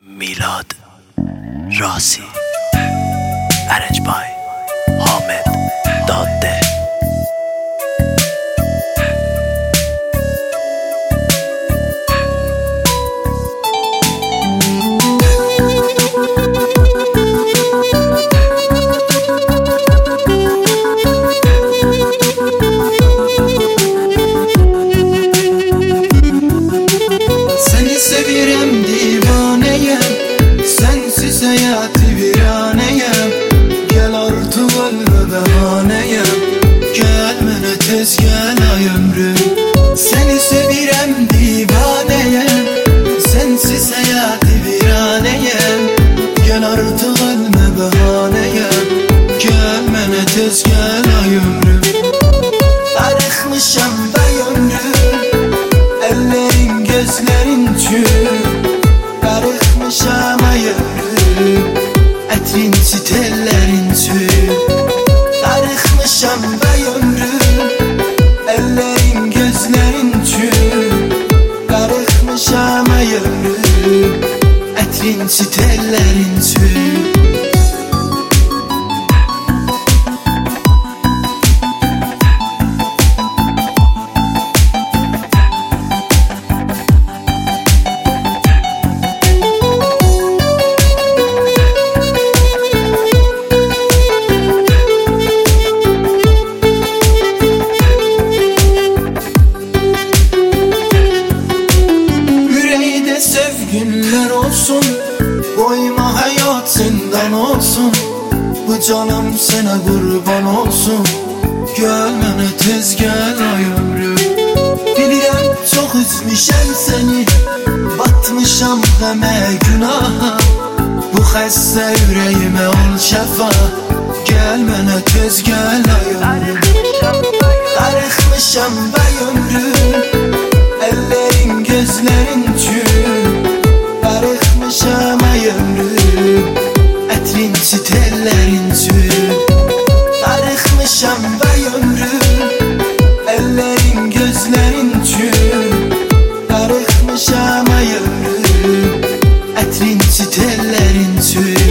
میلاد راسی ارنج حامد داده Seni sevirem divaneyem, sensiz hayatı viraneyem. Gel artık ölme bahaneyem, gelmene tez gel ay ömrüm. Seni sevirem divaneyem, sensiz hayatı viraneyem. Gel artık ölme bahaneyem, gelmene tez gel ay ömrüm. Arıkmışam bay ömrüm, ellerin gözlerin çür. Karıkmışam ay ömrüm, etrin sitellerin sür. Karıkmışam bay ömrüm, ellerin gözlerin çür. Karıkmışam ay ömrüm, etrin sitellerin sür. Sevginler olsun, koyma hayat zindan olsun. Bu canım sana kurban olsun, gelmene tez gel ay ömrüm. Bilirəm çok üzmüşəm seni, batmışam qəmə günaha. Bu xəstə ürəyimə ol şəfa, gelmene tez gel ay ömrüm. Darıxmışam bay ömrüm, ellerin gözlerin çür. Karıkmışam ay ömrüm, etrin sitellerin sür. Karıkmışam bay ömrüm, ellerin gözlerin çür. Karıkmışam ay ömrüm, etrin sitellerin sür.